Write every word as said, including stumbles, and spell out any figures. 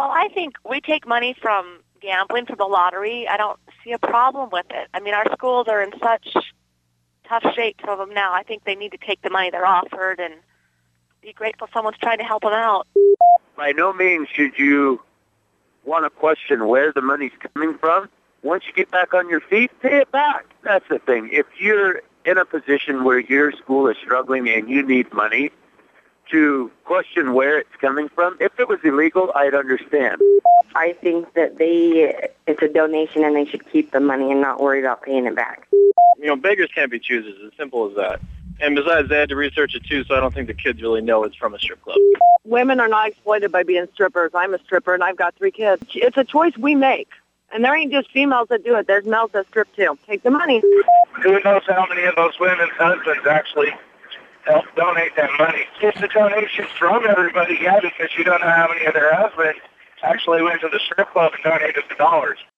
Well, I think we take money from gambling, from the lottery. I don't see a problem with it. I mean, our schools are in such tough shape, some of them now. I think they need to take the money they're offered and be grateful someone's trying to help them out. By no means should you want to question where the money's coming from. Once you get back on your feet, pay it back. That's the thing. If you're in a position where your school is struggling and you need money, to question where it's coming from, if it was illegal, I'd understand. I think that they, it's a donation and they should keep the money and not worry about paying it back. You know, beggars can't be choosers, as simple as that. And besides, they had to research it too, so I don't think the kids really know it's from a strip club. Women are not exploited by being strippers. I'm a stripper and I've got three kids. It's a choice we make. And there ain't just females that do it. There's males that strip too. Take the money. Who knows how many of those women's husbands actually help donate that money? It's a donation from everybody, yeah, because you don't know how many of their husbands actually went to the strip club and donated the dollars.